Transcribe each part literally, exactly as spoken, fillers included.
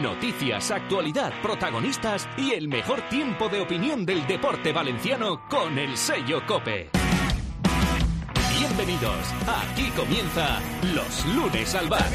Noticias, actualidad, protagonistas y el mejor tiempo de opinión del deporte valenciano con el sello COPE. Bienvenidos, aquí comienza Los Lunes al Bar.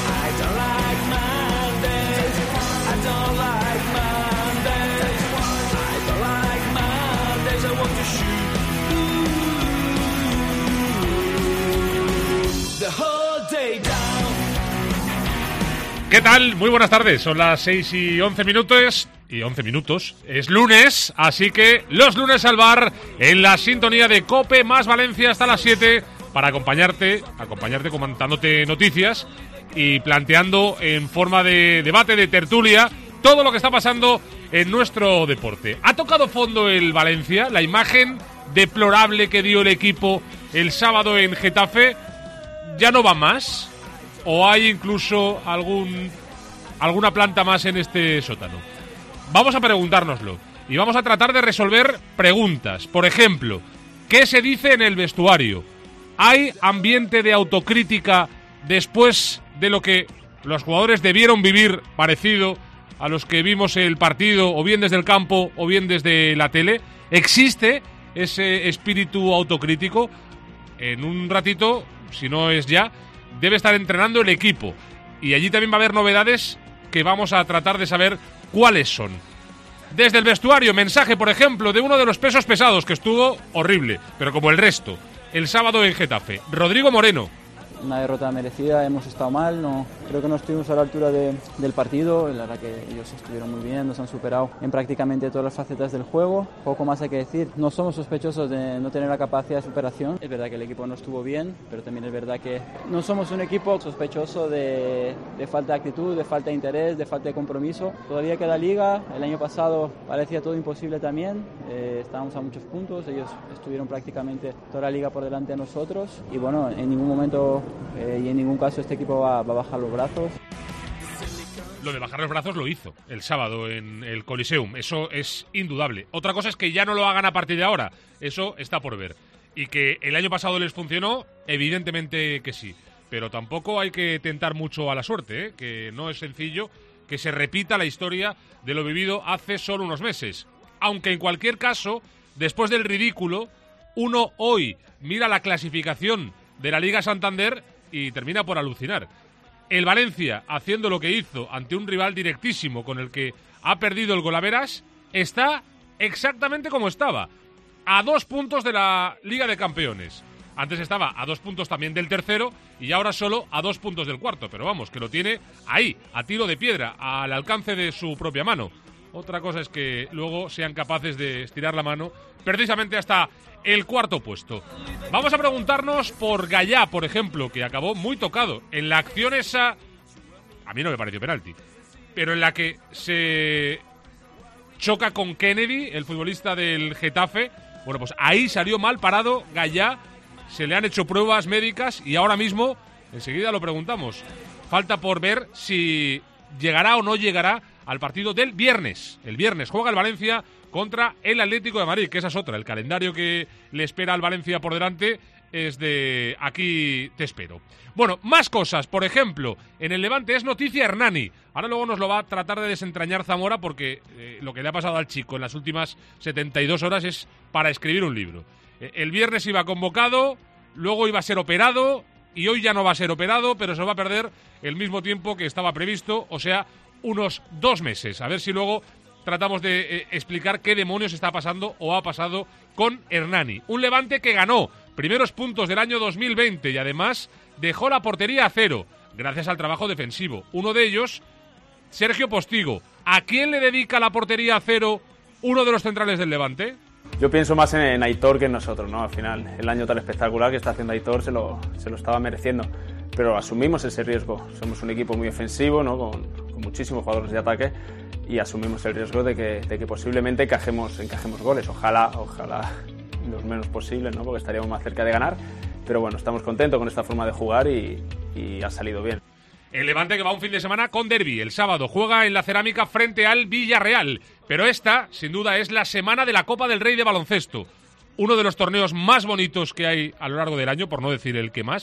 ¿Qué tal? Muy buenas tardes, son las seis y once minutos y once minutos, es lunes, así que Los Lunes al Bar en la sintonía de COPE más Valencia hasta las siete para acompañarte, acompañarte comentándote noticias y planteando en forma de debate, de tertulia, todo lo que está pasando en nuestro deporte. ¿Ha tocado fondo el Valencia? La imagen deplorable que dio el equipo el sábado en Getafe ya no va más. ¿O hay incluso algún alguna planta más en este sótano? Vamos a preguntárnoslo y vamos a tratar de resolver preguntas. Por ejemplo, ¿qué se dice en el vestuario? ¿Hay ambiente de autocrítica después de lo que los jugadores debieron vivir parecido a los que vimos el partido, o bien desde el campo o bien desde la tele? ¿Existe ese espíritu autocrítico? En un ratito, si no es ya, debe estar entrenando el equipo y allí también va a haber novedades que vamos a tratar de saber cuáles son. Desde el vestuario, mensaje, por ejemplo, de uno de los pesos pesados que estuvo horrible, pero como el resto, el sábado en Getafe, Rodrigo Moreno. Una derrota merecida, hemos estado mal, no creo que no estuvimos a la altura de, del partido, la verdad que ellos estuvieron muy bien, nos han superado en prácticamente todas las facetas del juego, poco más hay que decir, no somos sospechosos de no tener la capacidad de superación, es verdad que el equipo no estuvo bien, pero también es verdad que no somos un equipo sospechoso de, de falta de actitud, de falta de interés, de falta de compromiso, todavía queda liga, el año pasado parecía todo imposible también, eh, estábamos a muchos puntos, ellos estuvieron prácticamente toda la liga por delante de nosotros y bueno, en ningún momento Eh, y en ningún caso este equipo va, va a bajar los brazos. Lo de bajar los brazos lo hizo el sábado en el Coliseum, eso es indudable. Otra cosa es que ya no lo hagan a partir de ahora, eso está por ver. Y que el año pasado les funcionó, evidentemente que sí. Pero tampoco hay que tentar mucho a la suerte, ¿eh? Que no es sencillo que se repita la historia de lo vivido hace solo unos meses. Aunque en cualquier caso, después del ridículo, uno hoy mira la clasificación de la Liga Santander y termina por alucinar. El Valencia, haciendo lo que hizo ante un rival directísimo con el que ha perdido el Golaveras, está exactamente como estaba, a dos puntos de la Liga de Campeones. Antes estaba a dos puntos también del tercero y ahora solo a dos puntos del cuarto, pero vamos, que lo tiene ahí, a tiro de piedra, al alcance de su propia mano. Otra cosa es que luego sean capaces de estirar la mano precisamente hasta el cuarto puesto. Vamos a preguntarnos por Gallá, por ejemplo, que acabó muy tocado en la acción esa. A mí no me pareció penalti, pero en la que se choca con Kennedy, el futbolista del Getafe. Bueno, pues ahí salió mal parado Gallá, se le han hecho pruebas médicas y ahora mismo, enseguida lo preguntamos. Falta por ver si llegará o no llegará al partido del viernes. El viernes juega el Valencia contra el Atlético de Madrid, que esa es otra. El calendario que le espera al Valencia por delante es de aquí te espero. Bueno, más cosas. Por ejemplo, en el Levante es noticia Hernani. Ahora luego nos lo va a tratar de desentrañar Zamora porque eh, lo que le ha pasado al chico en las últimas setenta y dos horas es para escribir un libro. Eh, el viernes iba convocado, luego iba a ser operado y hoy ya no va a ser operado, pero se va a perder el mismo tiempo que estaba previsto, o sea, unos dos meses. A ver si luego tratamos de eh, explicar qué demonios está pasando o ha pasado con Hernani. Un Levante que ganó primeros puntos del año dos mil veinte y además dejó la portería a cero gracias al trabajo defensivo. Uno de ellos, Sergio Postigo. ¿A quién le dedica la portería a cero uno de los centrales del Levante? Yo pienso más en, en Aitor que en nosotros, ¿no? Al final, el año tan espectacular que está haciendo Aitor se lo, se lo estaba mereciendo. Pero asumimos ese riesgo. Somos un equipo muy ofensivo, ¿no? Con, con muchísimos jugadores de ataque y asumimos el riesgo de que, de que posiblemente encajemos, encajemos goles. Ojalá, ojalá los menos posibles, ¿no? Porque estaríamos más cerca de ganar. Pero bueno, estamos contentos con esta forma de jugar y, y ha salido bien. El Levante que va un fin de semana con derbi. El sábado juega en la Cerámica frente al Villarreal. Pero esta, sin duda, es la semana de la Copa del Rey de baloncesto. Uno de los torneos más bonitos que hay a lo largo del año, por no decir el que más.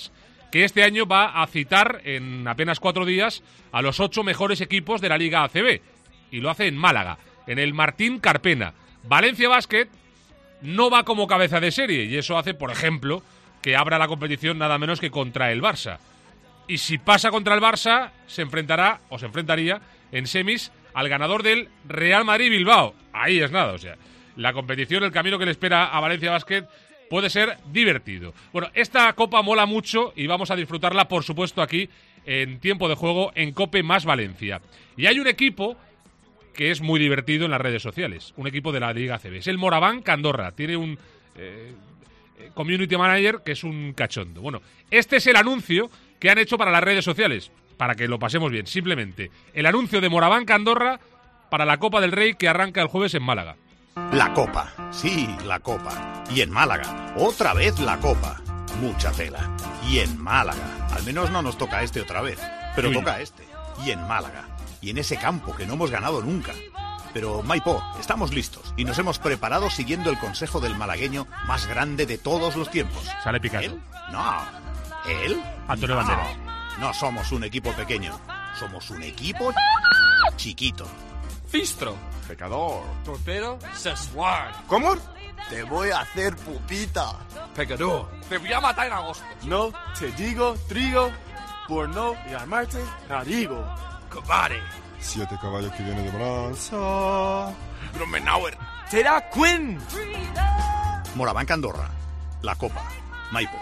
que este año va a citar en apenas cuatro días a los ocho mejores equipos de la Liga A C B. Y lo hace en Málaga, en el Martín Carpena. Valencia Basket no va como cabeza de serie y eso hace, por ejemplo, que abra la competición nada menos que contra el Barça. Y si pasa contra el Barça, se enfrentará o se enfrentaría en semis al ganador del Real Madrid-Bilbao. Ahí es nada, o sea, la competición, el camino que le espera a Valencia Basket puede ser divertido. Bueno, esta Copa mola mucho y vamos a disfrutarla, por supuesto, aquí en Tiempo de Juego en COPE más Valencia. Y hay un equipo que es muy divertido en las redes sociales, un equipo de la Liga A C B. Es el Moraván Andorra, tiene un eh, community manager que es un cachondo. Bueno, este es el anuncio que han hecho para las redes sociales, para que lo pasemos bien, simplemente. El anuncio de Moraván Andorra para la Copa del Rey que arranca el jueves en Málaga. La Copa, sí, la Copa. Y en Málaga, otra vez la Copa. Mucha tela. Y en Málaga. Al menos no nos toca este otra vez, pero Uy. toca este. Y en Málaga. Y en ese campo que no hemos ganado nunca. Pero, Maipo, estamos listos y nos hemos preparado siguiendo el consejo del malagueño más grande de todos los tiempos. Sale Picasso. ¿Él? No. ¿Él? Antonio No. Banderas. No somos un equipo pequeño. Somos un equipo chiquito. Fistro. Pecador. Torpedo. Sessuar. ¿Cómo? Te voy a hacer pupita. Pecador. Te voy a matar en agosto. No te digo trigo por no llamarte narigo. Cobarde. Siete caballos que vienen de Bronza. Grumenauer. Te da Quinn. Moraván Andorra. La Copa. Maipo.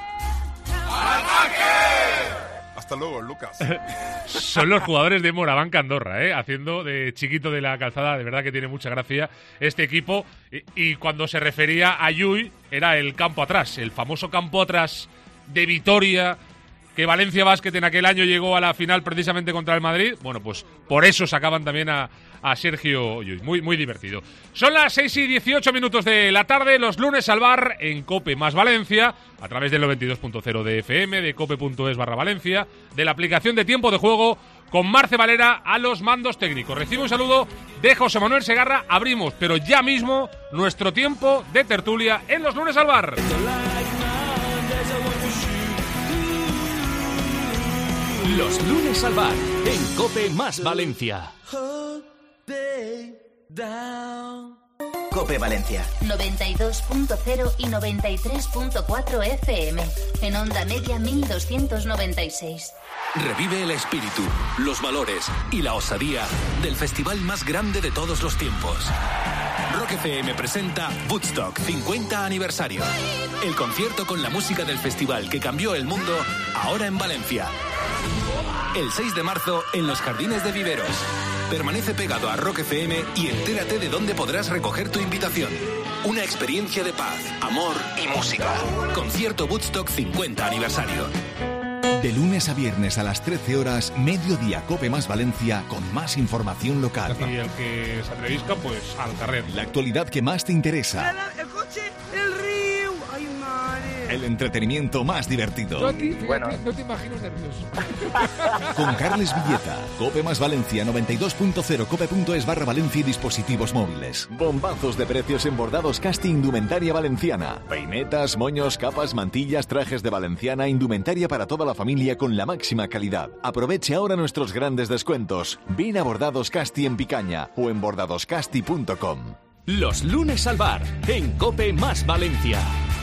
Hasta luego, Lucas. Son los jugadores de Moraván Andorra, ¿eh? Haciendo de chiquito de la calzada, de verdad que tiene mucha gracia este equipo. Y, y cuando se refería a Llull, era el campo atrás, el famoso campo atrás de Vitoria, que Valencia Basket en aquel año llegó a la final precisamente contra el Madrid. Bueno, pues por eso sacaban también a, a Sergio Llull. Muy, muy divertido. Son las seis y dieciocho minutos de la tarde, los lunes al bar en COPE más Valencia, a través del noventa y dos punto cero de F M, de cope.es barra Valencia, de la aplicación de Tiempo de Juego, con Marce Valera a los mandos técnicos. Recibe un saludo de José Manuel Segarra. Abrimos, pero ya mismo, nuestro tiempo de tertulia en los lunes al bar. Los lunes al bar en COPE más Valencia. COPE Valencia. noventa y dos punto cero y noventa y tres punto cuatro F M. En onda media mil doscientos noventa y seis. Revive el espíritu, los valores y la osadía del festival más grande de todos los tiempos. Rock F M presenta Woodstock cincuenta aniversario. El concierto con la música del festival que cambió el mundo, ahora en Valencia. El seis de marzo en los Jardines de Viveros. Permanece pegado a Rock F M y entérate de dónde podrás recoger tu invitación. Una experiencia de paz, amor y música. Concierto Woodstock cincuenta aniversario. De lunes a viernes a las trece horas, Mediodía COPE más Valencia, con más información local. Y el que se atrevisca, pues al carrer. La actualidad que más te interesa. El coche, el río. Ay, madre. El entretenimiento más divertido. Yo a ti, bueno, no te imagino nervioso. Con Carles Villeta, COPE más Valencia, noventa y dos punto cero, cope.es barra Valencia y dispositivos móviles. Bombazos de precios en bordados Casti Indumentaria Valenciana. Peinetas, moños, capas, mantillas, trajes de Valenciana, indumentaria para toda la familia con la máxima calidad. Aproveche ahora nuestros grandes descuentos. Ven a Bordados Casti en Picaña o en bordadoscasti punto com. Los lunes al bar en COPE más Valencia.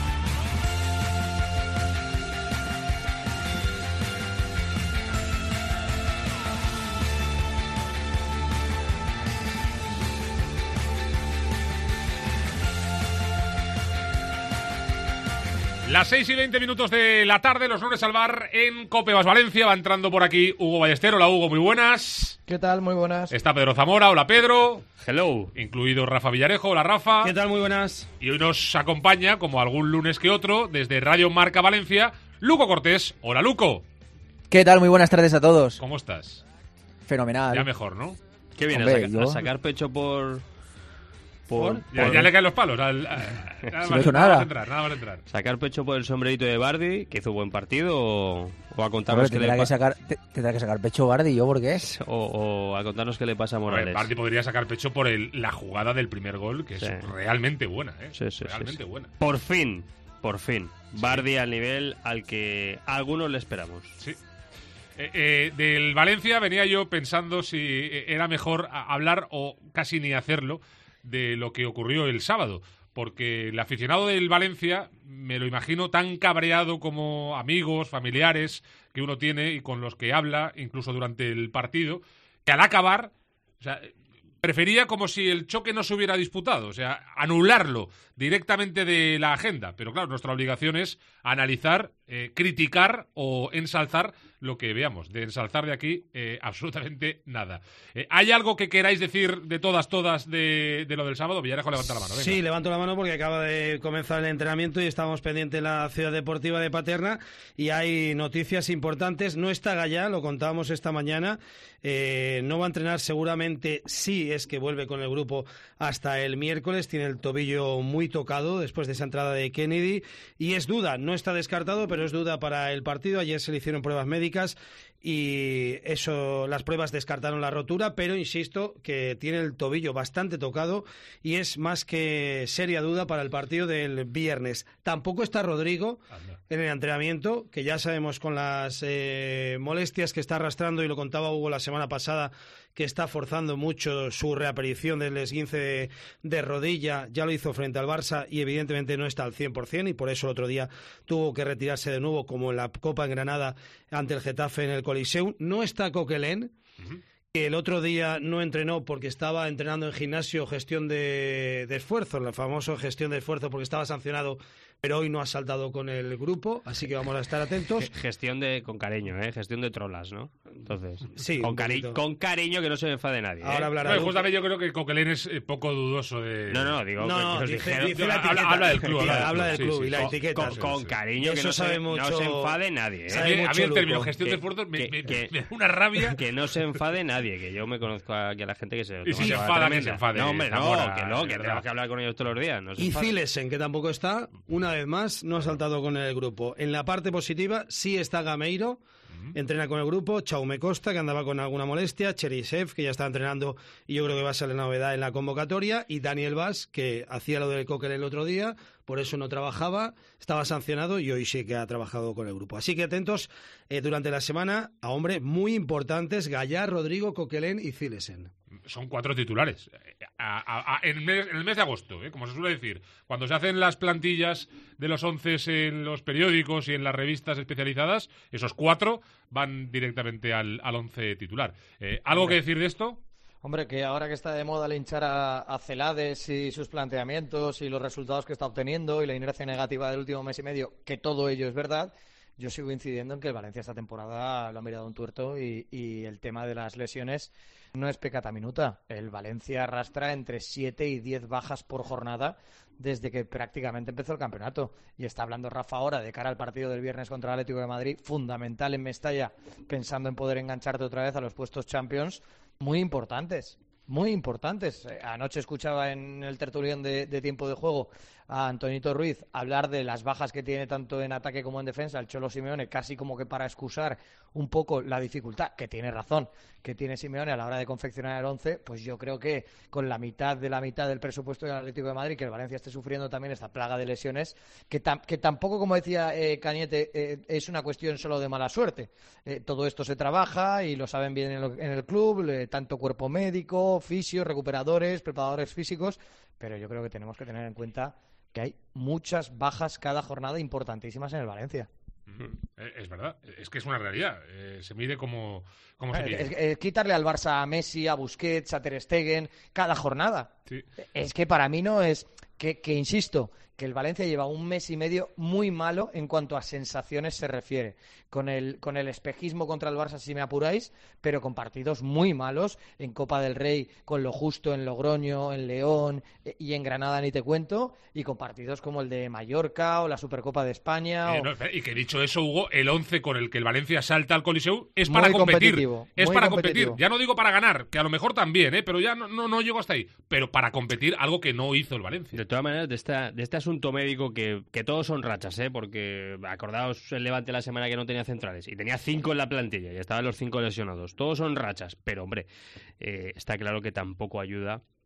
Las seis y veinte minutos de la tarde, los lunes al bar en COPE más Valencia. Va entrando por aquí Hugo Ballester. Hola, Hugo, muy buenas. ¿Qué tal? Muy buenas. Está Pedro Zamora. Hola, Pedro. Hello. Incluido Rafa Villarejo. Hola, Rafa. ¿Qué tal? Muy buenas. Y hoy nos acompaña, como algún lunes que otro, desde Radio Marca Valencia, Luco Cortés. Hola, Luco. ¿Qué tal? Muy buenas tardes a todos. ¿Cómo estás? Fenomenal. Ya mejor, ¿no? Qué bien, Hombre, a, saca, yo... a sacar pecho por... Por, ya, por... ya le caen los palos. Al, a, nada, si más, no nada, nada. Más entrar, nada más entrar. Sacar pecho por el sombrerito de Bardi, que hizo buen partido, o, o a contarnos Hombre, qué le tendrá, que pasa. sacar, te, tendrá que sacar pecho Bardi, ¿yo por qué? O, o a contarnos qué le pasa a Morales. Ver, Bardi podría sacar pecho por el, la jugada del primer gol, que es Sí. realmente buena, ¿eh? Sí, sí, realmente sí, sí. buena. Por fin. por fin. Sí. Bardi al nivel al que a algunos le esperamos. Sí. Eh, eh, del Valencia venía yo pensando si era mejor hablar o casi ni hacerlo de lo que ocurrió el sábado, porque el aficionado del Valencia me lo imagino tan cabreado como amigos, familiares que uno tiene y con los que habla incluso durante el partido, que al acabar, o sea, prefería como si el choque no se hubiera disputado, o sea, anularlo directamente de la agenda. Pero claro, nuestra obligación es analizar, eh, criticar o ensalzar lo que veamos. De ensalzar de aquí, eh, absolutamente nada. Eh, ¿Hay algo que queráis decir de todas, todas de, de lo del sábado? Villarejo, levanta la mano. Venga. Sí, levanto la mano porque acaba de comenzar el entrenamiento y estamos pendientes en la Ciudad Deportiva de Paterna y hay noticias importantes. No está Gallá, lo contábamos esta mañana. Eh, no va a entrenar seguramente, sí es que vuelve con el grupo hasta el miércoles. Tiene el tobillo muy tocado después de esa entrada de Kennedy y es duda, no está descartado, pero es duda para el partido. Ayer se le hicieron pruebas médicas y eso, las pruebas descartaron la rotura, pero insisto que tiene el tobillo bastante tocado y es más que seria duda para el partido del viernes. Tampoco está Rodrigo en el entrenamiento, que ya sabemos con las eh, molestias que está arrastrando, y lo contaba Hugo la semana pasada, que está forzando mucho su reaparición del esguince de, de rodilla. Ya lo hizo frente al Barça y evidentemente no está al cien por cien y por eso el otro día tuvo que retirarse de nuevo, como en la Copa en Granada ante el Getafe en el Coliseum. No está Coquelin, uh-huh. que el otro día no entrenó porque estaba entrenando en gimnasio gestión de, de esfuerzo, la famosa gestión de esfuerzo, porque estaba sancionado, pero hoy no ha saltado con el grupo, así que vamos a estar atentos. Gestión de con cariño, ¿eh? Gestión de trolas, ¿no? Entonces, sí, con, cari con cariño, que no se me enfade nadie. Ahora ¿eh? hablará. Bueno, justamente yo creo que Coquelin es eh, poco dudoso de... No, no, digo... No, que, no, que dice, dijeron, dice la habla, habla del club. Habla, habla del sí, club sí, y la sí. etiqueta. Con, con cariño, eso que no, sabe se, mucho, no se enfade nadie. ¿eh? A mí, a mí el término gestión que, de esfuerzo me, que, me, que, me da una rabia. Que no se enfade nadie, que yo me conozco aquí a la gente que se... Y si se enfada, que se enfade. No, hombre, no, Zamora, que no, que tenemos que hablar con ellos todos los días. No se y enfade. Zilesen, que tampoco está, una vez más, no ha saltado con el grupo. En la parte positiva sí está Gameiro, entrena con el grupo, Chaume Costa, que andaba con alguna molestia, Cherisev, que ya está entrenando y yo creo que va a ser la novedad en la convocatoria, y Daniel Vaz, que hacía lo del Coquelin el otro día, por eso no trabajaba, estaba sancionado y hoy sí que ha trabajado con el grupo. Así que atentos eh, durante la semana a hombres muy importantes, Gallá, Rodrigo, Coquelin y Zilesen. Son cuatro titulares a, a, a, en, el mes, en el mes de agosto, ¿eh? Como se suele decir, cuando se hacen las plantillas de los once en los periódicos y en las revistas especializadas, esos cuatro van directamente al, al once titular. Eh, ¿Algo que decir de esto? Hombre, que ahora que está de moda linchar a, a Celades y sus planteamientos y los resultados que está obteniendo y la inercia negativa del último mes y medio, que todo ello es verdad, yo sigo incidiendo en que el Valencia esta temporada lo ha mirado un tuerto y, y el tema de las lesiones no es pecata minuta. El Valencia arrastra entre siete y diez bajas por jornada desde que prácticamente empezó el campeonato. Y está hablando Rafa ahora de cara al partido del viernes contra el Atlético de Madrid, fundamental en Mestalla, pensando en poder engancharte otra vez a los puestos Champions, muy importantes. Muy importantes. Anoche escuchaba en el tertulión de, de tiempo de juego a Antonito Ruiz hablar de las bajas que tiene tanto en ataque como en defensa el Cholo Simeone, casi como que para excusar un poco la dificultad, que tiene razón, que tiene Simeone a la hora de confeccionar el once. Pues yo creo que con la mitad de la mitad del presupuesto del Atlético de Madrid, que el Valencia esté sufriendo también esta plaga de lesiones, que, tam que tampoco, como decía eh, Cañete, eh, es una cuestión solo de mala suerte. Eh, todo esto se trabaja y lo saben bien en, lo, en el club, eh, tanto cuerpo médico, fisios, recuperadores, preparadores físicos, pero yo creo que tenemos que tener en cuenta que hay muchas bajas cada jornada importantísimas en el Valencia. Es verdad, es que es una realidad. Eh, se mide como, como se Eh, mide. es- es quitarle al Barça a Messi, a Busquets, a Ter Stegen cada jornada. Sí. Es que para mí no es que, que insisto, que el Valencia lleva un mes y medio muy malo en cuanto a sensaciones se refiere, con el con el espejismo contra el Barça, si me apuráis, pero con partidos muy malos en Copa del Rey, con lo justo en Logroño, en León eh, y en Granada ni te cuento, y con partidos como el de Mallorca o la Supercopa de España. Eh, o- no, y que dicho eso, Hugo, el once con el que el Valencia salta al Coliseu es Muy para competir. competitivo, Es muy para competitivo. competir. Ya no digo para ganar, que a lo mejor también, ¿eh? Pero ya no, no, no llego hasta ahí. Pero para competir, algo que no hizo el Valencia. De todas maneras, de, esta, de este asunto médico, que, que todos son rachas, ¿eh? Porque acordaos el Levante la semana que no tenía centrales y tenía cinco en la plantilla y estaban los cinco lesionados. Todos son rachas, pero hombre, eh, está claro que tampoco ayuda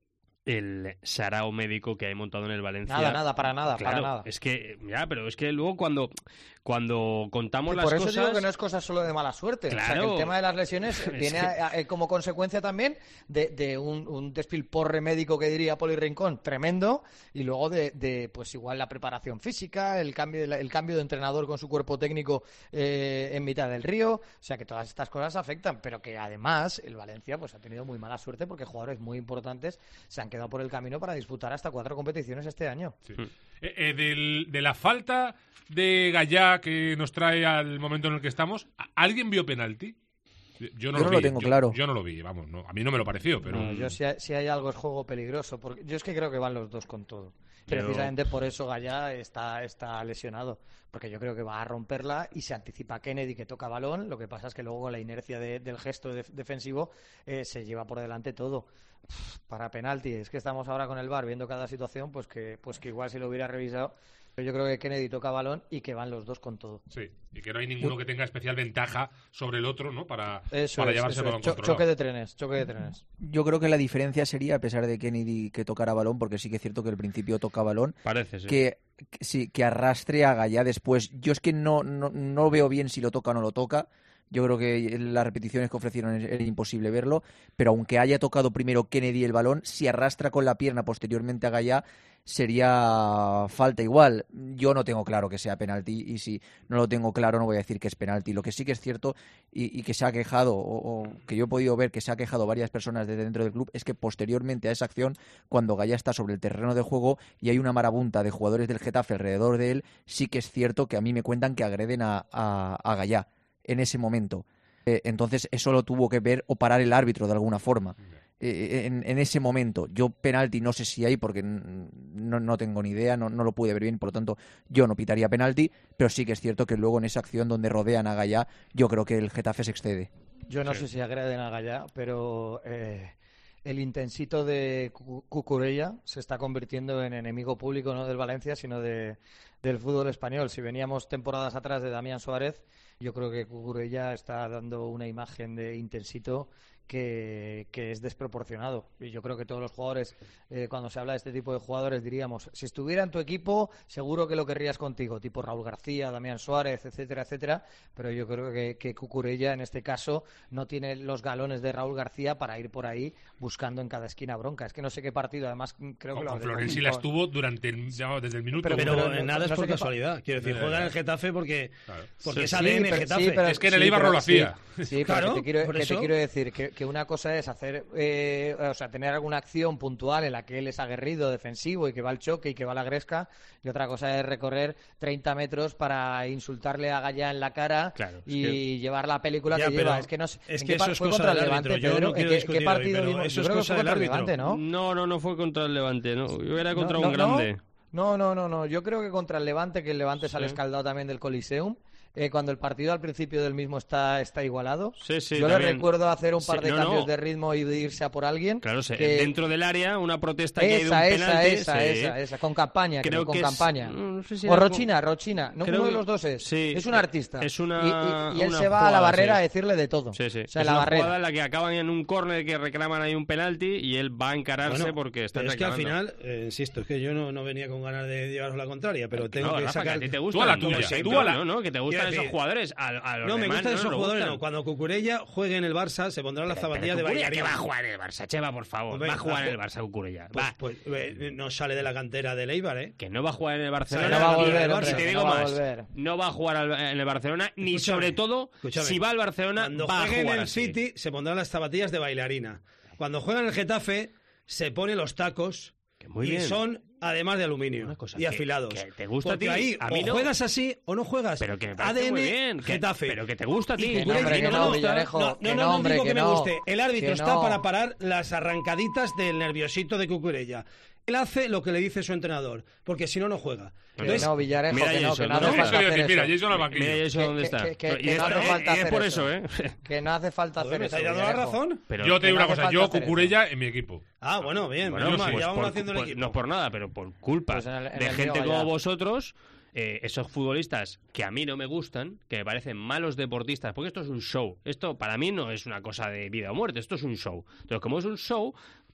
el sarao médico que hay montado en el Valencia. Nada, nada, para nada, claro, para nada. Es que, ya, pero es que luego cuando, cuando contamos Y las por eso cosas... digo que no es cosa solo de mala suerte. Claro. O sea, que el tema de las lesiones Es viene que- a- a- como consecuencia también de, de un, un despilporre médico que diría Poli Rincón tremendo, y luego de, de, pues igual la preparación física, el cambio de, la- el cambio de entrenador con su cuerpo técnico eh, en mitad del río. O sea, que todas estas cosas afectan, pero que además el Valencia pues ha tenido muy mala suerte porque jugadores muy importantes se han quedado por el camino para disputar hasta cuatro competiciones este año. Sí. Eh, eh, del- de la falta de Gallá que nos trae al momento en el que estamos, ¿a- ¿alguien vio penalti? Yo no, Yo lo, no lo vi. tengo yo, claro. Yo no lo vi, vamos, no, a mí no me lo pareció, pero... No, yo si hay, si hay algo es juego peligroso, porque yo es que creo que van los dos con todo. Pero- Precisamente por eso Gallá está, está lesionado, porque yo creo que va a romperla y se anticipa Kennedy que toca balón, lo que pasa es que luego con la inercia de- del gesto def- defensivo eh, se lleva por delante todo. Pff, Para penalti, es que estamos ahora con el V A R viendo cada situación, pues que, pues que igual si lo hubiera revisado, pero yo creo que Kennedy toca balón y que van los dos con todo. Sí, y que no hay ninguno que tenga especial ventaja sobre el otro, ¿no? Para, Eso para es, llevarse eso el balón es. Cho- controlado. choque de trenes, choque de trenes. Yo creo que la diferencia sería, a pesar de Kennedy que tocara balón, porque sí que es cierto que al principio toca balón, Parece, sí. que, que sí, que arrastre a Gallá después. Yo es que no, no, no veo bien si lo toca o no lo toca. Yo creo que en las repeticiones que ofrecieron era imposible verlo, pero aunque haya tocado primero Kennedy el balón, si arrastra con la pierna posteriormente a Gallá, sería falta igual. Yo no tengo claro que sea penalti, y si no lo tengo claro no voy a decir que es penalti. Lo que sí que es cierto y, y que se ha quejado, o, o que yo he podido ver que se ha quejado varias personas desde dentro del club, es que posteriormente a esa acción, cuando Gallá está sobre el terreno de juego y hay una marabunta de jugadores del Getafe alrededor de él, sí que es cierto que a mí me cuentan que agreden a, a, a Gallá en ese momento. Eh, entonces eso lo tuvo que ver o parar el árbitro de alguna forma. Eh, en, en ese momento, yo penalti no sé si hay porque n- no, no tengo ni idea, no, no lo pude ver bien, por lo tanto yo no pitaría penalti, pero sí que es cierto que luego en esa acción donde rodean a Gallá, yo creo que el Getafe se excede. Yo no Sí. sé si agreden a Gallá, pero eh, el intensito de Cu- Cucurella se está convirtiendo en enemigo público no del Valencia, sino de, del fútbol español. Si veníamos temporadas atrás de Damián Suárez, yo creo que Cucurella está dando una imagen de intensito que, que es desproporcionado. Y yo creo que todos los jugadores, eh, cuando se habla de este tipo de jugadores, diríamos, si estuviera en tu equipo, seguro que lo querrías contigo, tipo Raúl García, Damián Suárez, etcétera, etcétera. Pero yo creo que, que Cucurella, en este caso, no tiene los galones de Raúl García para ir por ahí buscando en cada esquina bronca. Es que no sé qué partido, además, creo que Con, lo con hablé Florenzi con- las tuvo durante el, ya desde el minuto Pero- uno. Pero pero no- nada no es sé por qué pa- casualidad. Quiero decir, Ya, juega ya, en el ya. Getafe porque, Claro. porque Sí, es A D N pero- Getafe. sí, pero- Es que en el sí, Eibar pero- no lo hacía. Sí, sí, pero Claro, que te quiero, por que te eso. quiero decir que, que una cosa es hacer, eh, o sea, tener alguna acción puntual en la que él es aguerrido, defensivo y que va al choque y que va a la gresca, y otra cosa es recorrer treinta metros para insultarle a Gallá en la cara Claro, es y que- llevar la película Ya, que lleva. pero Es que no sé, es ¿en que qué par- eso es fue cosa contra el del Levante, árbitro. Yo Pedro? no quiero ¿Qué- discutir ¿Qué hoy, partido pero vimos? eso Yo es creo que cosa fue del contra el árbitro. Levante, ¿no? No, no, no fue contra el Levante, ¿no? Yo era contra No, un no, grande. No, no, no, no. Yo creo que contra el Levante, que el Levante sale Sí. escaldado también del Coliseum. Eh, cuando el partido al principio del mismo está, está igualado. Sí, sí, Yo le también. recuerdo hacer un par Sí, de no, cambios no. de ritmo y de irse a por alguien. Claro, se- que- dentro del área, una protesta que hay de un Esa, esa, penalti. esa, sí. esa, esa, con campaña, creo, Creo con que es- campaña. no sé si o era Rochina, Rochina, no, Creo uno de que- los dos es. sí, es un artista. es una- y, y- y él una se va a la jugada, barrera sí. a decirle de todo. Sí, sí. O sea, es la una barrera. jugada en la que acaban en un córner que reclaman ahí un penalti y él va a encararse Bueno, porque está pero es que al reclamando. final, eh, insisto, es que yo no, no venía con ganas de llevaros la contraria, pero tengo no, que Rafa, sacar... que a ti te Tú gustan. a la como tuya, siempre, tú a la- No, no, que te gustan Quiero esos decir, jugadores. A, a los No, me demás gustan esos nos jugadores, gustan. no. Cuando Cucurella juegue en el Barça, se pondrán las Pero- zapatillas pero de Cucurella, bailarín. que va a jugar en el Barça, Cheva, por favor. Hombre, va a jugar va a en el Barça Cucurella. Pues, Va. pues, eh, no sale de la cantera del Eibar, ¿eh? Que no va a jugar en el O Barcelona. sea, no va a ni- volver, y hombre, te que digo no va a más, volver. no va a jugar al- en el Barcelona, ni Escúchame, sobre todo, escúchame. si va al Barcelona, Cuando va a juegue en jugar el así. City, se pondrán las zapatillas de bailarina. Cuando juega en el Getafe, se pone los tacos Que muy y bien. son, además de aluminio Una cosa y que- afilados. que te gusta a Porque ti, ahí a mí o no. juegas así o no juegas. Pero que me parece A D N muy bien. que- Getafe. Pero que te gusta a ti. Y Que no, Cucurella, hombre, que no no, me gusta. Villarejo, No, que no, no, no, hombre, digo que que me no, guste. El árbitro que está no. para parar las arrancaditas del nerviosito de Cucurella. Él hace lo que le dice su entrenador, porque si no, no juega. Que Entonces, no, Villarejo, mira que no, Jason, que no ¿no? hace Eso falta iba a hacer decir, mira, eso. Jason al banquillo. Mira eso Que- dónde que- está. que- que- Y que es- no hace eh, falta y es hacer por eso. eso, ¿eh? Que no hace falta joder, hacer ¿me eso. estáis dando la Villarejo. razón? Pero- Yo te digo no una hace cosa, falta yo hacer eso. Cucurella en mi equipo. Ah, bueno, bien. Bueno, menos pues mal, ya vamos por- haciendo el pues equipo. no por nada, pero por culpa Pues en el- en de el gente mío como ya. vosotros, eh, esos futbolistas que a mí no me gustan, que me parecen malos deportistas, porque esto es un show. Esto para mí no es una cosa de vida o muerte, esto es un show. Entonces, como es un show,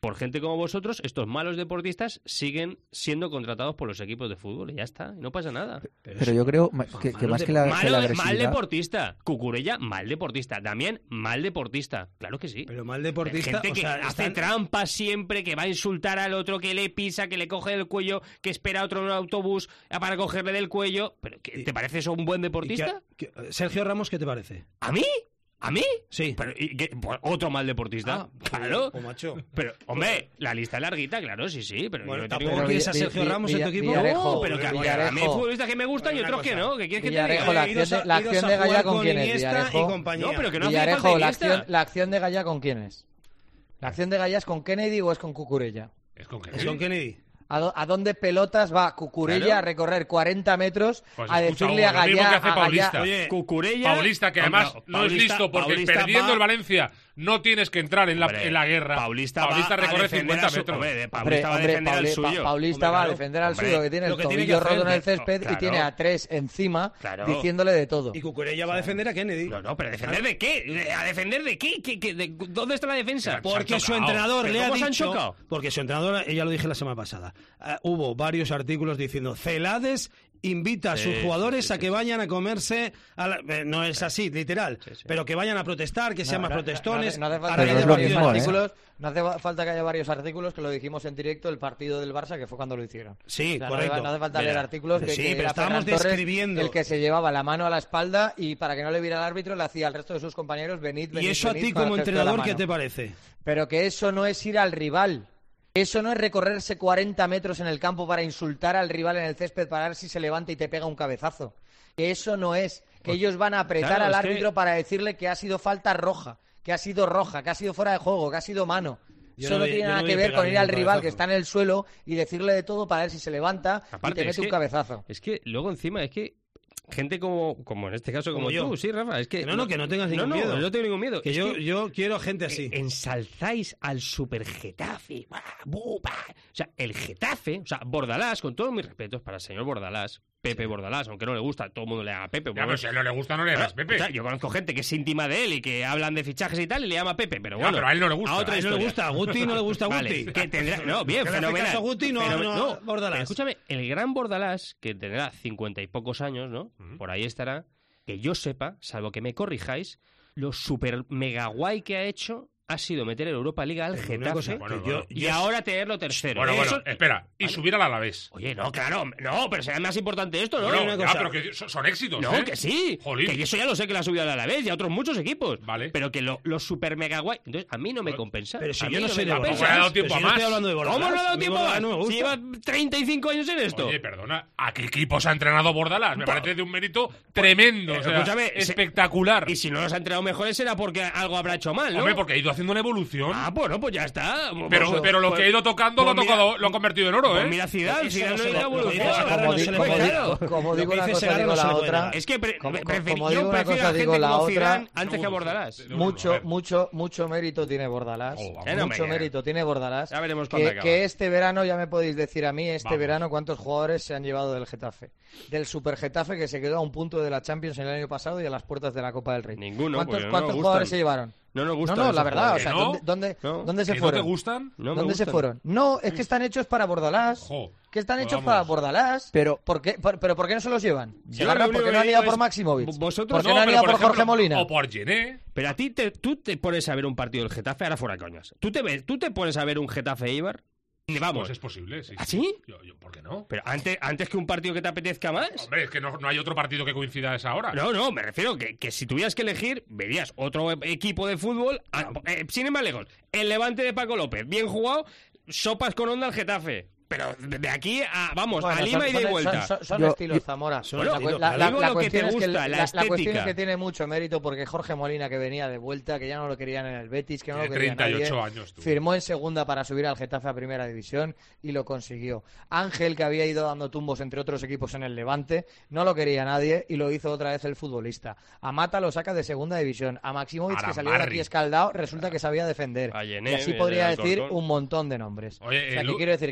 por gente como vosotros, estos malos deportistas siguen siendo contratados por los equipos de fútbol y ya está, y no pasa nada. Pero, pero yo creo que, que más que la, Malo, que la agresividad... mal deportista. Cucurella, mal deportista. Damián, mal deportista. Claro que sí. Pero mal deportista... Gente o que sea, hace están... trampas siempre, que va a insultar al otro, que le pisa, que le coge del cuello, que espera a otro en un autobús para cogerle del cuello. ¿Pero qué, te parece eso un buen deportista? ¿Qué, qué, Sergio Ramos, ¿qué te parece? ¿A mí? ¿A mí? Sí. Pero, ¿y qué? Pues otro mal deportista. Ah, claro. O macho. Pero, hombre, la lista es larguita, claro, sí, sí. Pero bueno, yo tampoco tengo... quieres a Sergio Ramos en tu equipo. No, pero que a mí hay futbolistas que me gustan y otros que no. ¿Qué quieres que te diga? La acción de, la acción de Gallá con quién es, Villarejo. No, pero que no hace Villarejo, falta la acción, la acción de Gallá con quién es. ¿La acción de Gallá es con Kennedy o es con Cucurella? Es con Kennedy. Es con Kennedy. ¿A, ¿A dónde pelotas va Cucurella claro. a recorrer cuarenta metros pues a escucha, decirle Hugo, a Gallá... Lo mismo que hace a Paulista. Gallá... Oye, Cucurella... Paulista, que además hombre, no Paulista, es listo porque Paulista perdiendo va... el Valencia no tienes que entrar en la, hombre, en la guerra. Paulista, Paulista va recorre a cincuenta su... metros. Hombre, Paulista va a defender al suyo. Paulista hombre, va a claro. defender al hombre, suyo, que tiene el que tobillo tiene roto en el césped no, claro. y tiene a tres encima claro. diciéndole de todo. Y Cucurella va a defender a Kennedy. No, no, pero ¿defender de qué? ¿A defender de qué? ¿Qué, qué de, ¿Dónde está la defensa? Porque su entrenador le ha ¿Cómo se han dicho... chocado? Porque su entrenador, ya lo dije la semana pasada, uh, hubo varios artículos diciendo Celades invita a sus sí, jugadores sí, sí, a que sí. vayan a comerse... A la, eh, no es así, literal, sí, sí. pero que vayan a protestar, que sean no, más no, protestones... No, no, no hace falta pero que no haya es lo varios mismo, artículos, ¿eh? no hace falta que haya varios artículos, que lo dijimos en directo el partido del Barça, que fue cuando lo hicieron. Sí, o sea, correcto. No, no hace falta Mira, leer artículos que, sí, que pero era estábamos Ferran Torres describiendo... el que se llevaba la mano a la espalda y para que no le viera el árbitro le hacía al resto de sus compañeros venid, venid, ¿Y eso venid, a ti con el como gesto de la entrenador qué mano. te parece? Pero que eso no es ir al rival. Eso no es recorrerse cuarenta metros en el campo para insultar al rival en el césped para ver si se levanta y te pega un cabezazo. Que eso no es. Que Pues, ellos van a apretar claro, al es árbitro que... para decirle que ha sido falta roja, que ha sido roja, que ha sido fuera de juego, que ha sido mano. Yo Eso no no vi- tiene yo nada no que vi ver pegar con ir al ningún rival cabezazo. que está en el suelo y decirle de todo para ver si se levanta Aparte, y te mete es un que- cabezazo. Es que luego encima es que gente como, como en este caso como, Como yo. tú, sí, Rafa, es que Que no, no, que no tengas ningún no, no, miedo. No tengo ningún miedo. Que Es yo, que yo quiero gente así. eh, ensalzáis al Super Getafe. Bah, bu, bah. O sea, el Getafe, o sea, Bordalás, con todos mis respetos para el señor Bordalás, Pepe Bordalás, aunque no le gusta, todo el mundo le llama Pepe. Ya, bueno, pero si a él no le gusta, no le llamas bueno, Pepe. o sea, yo conozco gente que es íntima de él y que hablan de fichajes y tal y le llama Pepe, pero Ya, bueno. pero a él no le gusta. A otra A él no le historia. gusta, a Guti no le gusta a Guti. Vale, que tendrá... No, bien, Que le hace fenomenal. caso a Guti, no, Fenomen- no, Bordalás. pero escúchame, el gran Bordalás, que tendrá cincuenta y pocos años, ¿no? Ujú. Por ahí estará, que yo sepa, salvo que me corrijáis, lo super mega guay que ha hecho ha sido meter en Europa League al Pero una Getafe cosa, Bueno, que yo- bueno. y yo- ahora tenerlo tercero. Bueno, bueno, Eso- espera. Y Vale. subir al Alavés. Oye, no, claro, no, pero será más importante esto, ¿no? Bueno, una ya, cosa. pero que son, son éxitos, No, ¿eh? que sí. Jolín. Que eso ya lo sé que la ha subido a la vez y a otros muchos equipos. Vale. Pero que lo, lo super mega guay. Entonces, a mí no me Pero- compensa. Pero si A yo mí no soy me de Tampoco compensa. le ha dado Bordalás. tiempo pero a si yo estoy más. hablando de Bordalás. ¿Cómo no le ha dado A mí tiempo Bordalás más? no me gusta. Si lleva treinta y cinco años en esto. Oye, perdona, ¿a qué equipos ha entrenado Bordalás? Me parece de un mérito tremendo, Eh, o sea, escúchame, ese- espectacular. Y si no los ha entrenado mejores será porque algo habrá hecho mal, ¿no? Hombre, porque ha ido haciendo una evolución. Ah, bueno, pues ya está. pero, Pues- pero lo pues- que ha ido tocando pues lo, ha mira- tocado, lo ha convertido en oro, Pues ¿eh? mira Zidane, Eso Zidane no no se le lo- da lo que dice evolución. Segarra no se le Pues puede claro. dar. Como Lo digo que una dice cosa, Segarra digo no se la le puede otra. dar. Es que pre- Como- preferí- como yo digo una prefiero cosa, a gente digo la como otra. Zidane antes No, que a Bordalás. no, no, a Mucho, ver. mucho, mucho mérito tiene Bordalás. Oh, vamos. Ya no me mucho queda. mérito tiene Bordalás. Ya veremos cuándo que, acaba. que este verano, ya me podéis decir a mí, este Vamos. verano, cuántos jugadores se han llevado del Getafe. Del Super Getafe, que se quedó a un punto de la Champions el año pasado y a las puertas de la Copa del Rey. Ninguno, ¿Cuántos, porque no cuántos nos jugadores gustan. se llevaron? No nos gustan No, no, la esos verdad, o jugadores. sea, ¿No? ¿dónde, dónde, No. ¿dónde se ¿Que no fueron? te gustan? No me ¿Dónde se gustan. fueron? No, es que están hechos para Bordalás. Jo. Que están Pues hechos vamos. para Bordalás. Pero- ¿Por qué, por- ¿Pero por qué no se los llevan? Yo Segarra, lo ¿por único qué no que han ido digo por es, Maximovic? vosotros- ¿Por qué no, han pero ido por por Jorge ejemplo, Molina? O por Gené. Pero a ti te, tú te pones a ver un partido del Getafe, ahora fuera coñas. ¿Tú te, ves, ¿Tú te pones a ver un Getafe Eibar? Vamos. Pues es posible, sí. ¿Ah, sí? Yo, yo, ¿por qué no? Pero antes, antes que un partido que te apetezca más. Hombre, es que no, no hay otro partido que coincida a esa hora. No, no, me refiero que, que si tuvieras que elegir, verías otro e- equipo de fútbol. a- eh, sin ir más lejos, el Levante de Paco López, bien jugado, sopas con onda al Getafe. Pero de de aquí a, vamos, Bueno, a Lima son- y de son- vuelta. Son, son Yo- estilos, yo- Zamora. son la, cu- estilos. la- Pero la- digo la lo que te cuestión es que, gusta, la la- la cuestión es estética. que tiene mucho mérito porque Jorge Molina, que venía de vuelta, que ya no lo querían en el Betis, que no lo Tiene quería treinta y ocho nadie, años, tú. firmó en segunda para subir al Getafe a primera división y lo consiguió. Ángel, que había ido dando tumbos entre otros equipos en el Levante, no lo quería nadie y lo hizo otra vez el futbolista. A Mata lo saca de segunda división. A Maximovic, que salió de Aramarri. aquí escaldado, resulta que sabía defender. A Yené, y así el podría del decir Alcorcón. un montón de nombres. Oye, o sea, el que u- quiero decir que Bordalás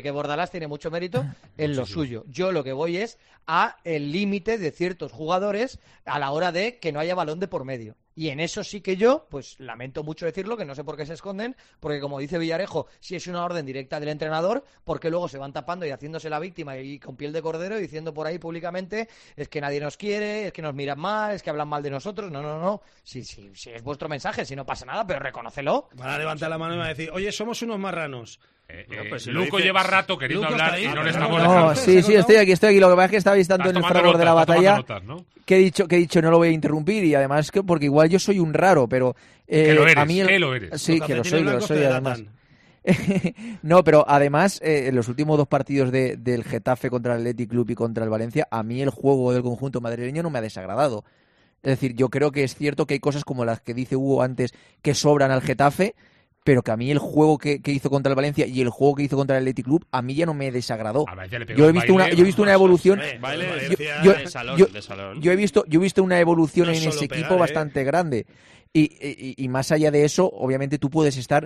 tiene mucho mérito en lo suyo. Yo lo que voy es a el límite de ciertos jugadores a la hora de que no haya balón de por medio. Y en eso sí que yo, pues lamento mucho decirlo, que no sé por qué se esconden, porque como dice Villarejo, si es una orden directa del entrenador, porque luego se van tapando y haciéndose la víctima y con piel de cordero y diciendo por ahí públicamente, es que nadie nos quiere, es que nos miran mal, es que hablan mal de nosotros. No, no, no. Si, si, si es vuestro mensaje, si no pasa nada, pero reconócelo. Van a levantar la mano y van a decir, oye, somos unos marranos. Eh, eh, pues si Luco dice, lleva rato queriendo Luco hablar y no le estamos no, dejando. Sí, sí, estoy aquí, estoy aquí. Lo que pasa es que estabais tanto en el fragor notas, de la batalla notas, ¿no? que he dicho que he dicho no lo voy a interrumpir y además que porque igual yo soy un raro, pero eh, que lo eres, a mí el... que lo eres. Sí, Los que lo soy, que lo soy además. delatan. No, pero además eh, en los últimos dos partidos de, del Getafe contra el Athletic Club y contra el Valencia, a mí el juego del conjunto madrileño no me ha desagradado. Es decir, yo creo que es cierto que hay cosas como las que dice Hugo antes que sobran al Getafe, pero que a mí el juego que, que hizo contra el Valencia y el juego que hizo contra el Athletic Club a mí ya no me desagradó. Yo he visto una, yo he visto una evolución. Yo, yo, yo, yo he visto, yo he visto una evolución no en ese pegar, equipo ¿eh? bastante grande. Y, y, y más allá de eso, obviamente tú puedes estar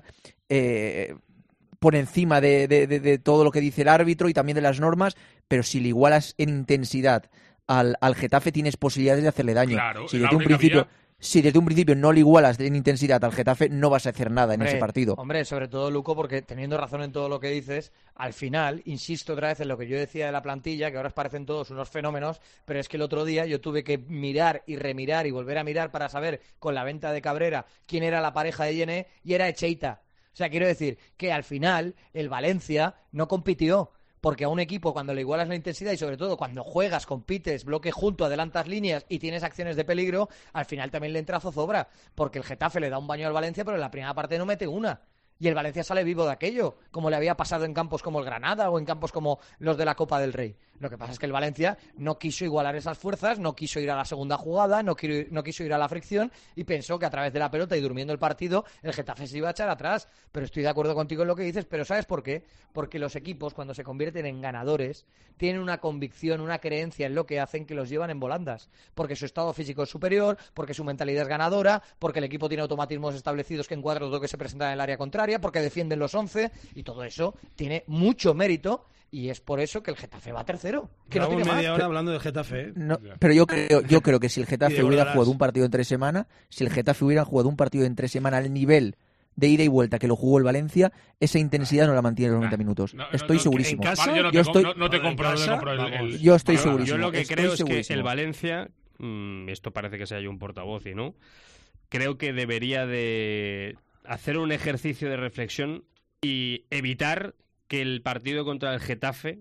eh, por encima de, de, de, de todo lo que dice el árbitro y también de las normas, pero si le igualas en intensidad al, al Getafe tienes posibilidades de hacerle daño. Claro, si desde un principio vía... Si desde un principio no le igualas en intensidad al Getafe, no vas a hacer nada en hombre, ese partido. Hombre, sobre todo, Luco, porque teniendo razón en todo lo que dices, al final, insisto otra vez en lo que yo decía de la plantilla, que ahora os parecen todos unos fenómenos, pero es que el otro día yo tuve que mirar y remirar y volver a mirar para saber, con la venta de Cabrera, quién era la pareja de Yene, y era Echeita. O sea, quiero decir que al final el Valencia no compitió. Porque a un equipo, cuando le igualas la intensidad y sobre todo cuando juegas, compites, bloque junto, adelantas líneas y tienes acciones de peligro, al final también le entra zozobra. Porque el Getafe le da un baño al Valencia, pero en la primera parte no mete una. Y el Valencia sale vivo de aquello, como le había pasado en campos como el Granada o en campos como los de la Copa del Rey. Lo que pasa es que el Valencia no quiso igualar esas fuerzas, no quiso ir a la segunda jugada, no, quiso, no quiso ir a la fricción y pensó que a través de la pelota y durmiendo el partido el Getafe se iba a echar atrás. Pero estoy de acuerdo contigo en lo que dices, pero ¿sabes por qué? Porque los equipos, cuando se convierten en ganadores, tienen una convicción, una creencia en lo que hacen que los llevan en volandas. Porque su estado físico es superior, porque su mentalidad es ganadora, porque el equipo tiene automatismos establecidos que encuadran todo lo que se presenta en el área contraria, porque defienden los once y todo eso tiene mucho mérito. Y es por eso que el Getafe va tercero. Que no tiene media más. hora hablando del Getafe. ¿eh? No, pero yo creo, yo creo que si el Getafe hubiera jugado un partido en tres semanas, si el Getafe hubiera jugado un partido en tres semanas al nivel de ida y vuelta que lo jugó el Valencia, esa intensidad no la mantiene los noventa minutos. No, no, estoy no, segurísimo. En casa, yo no te, yo estoy, no, no te compro, no te compro el, el, yo estoy el, segurísimo. Yo lo que estoy creo es segurísimo. que el Valencia, mmm, esto parece que sea yo un portavoz y no, creo que debería de hacer un ejercicio de reflexión y evitar que el partido contra el Getafe